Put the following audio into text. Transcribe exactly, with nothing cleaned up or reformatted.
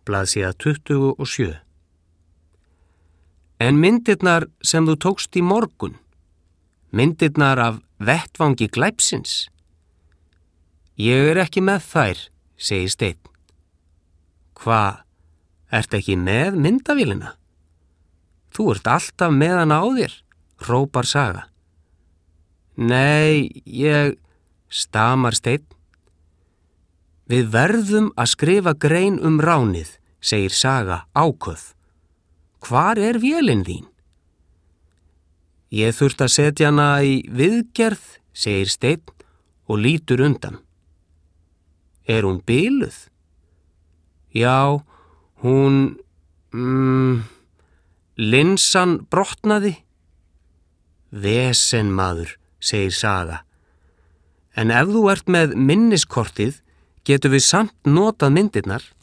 blaðsíða tuttugu og sjö. En myndirnar sem þú tókst í morgun, myndirnar af vettvangi glæpsins? Ég er ekki með þær, segir Steinn. Hva, ert ekki með myndavélina? Þú ert alltaf með hana á þér, hrópar Saga. Nei, ég, stamar Steinn. Við verðum að skrifa grein um ránið, segir Saga áköf. Hvar er vélin þín? Ég þurft að setja hana í viðgerð, segir Steinn og lítur undan. Er hún biluð? Já, hún, mm, linsan brotnaði. Vesen maður, segir Saga. En ef þú ert með minniskortið, getum við samt notað myndirnar.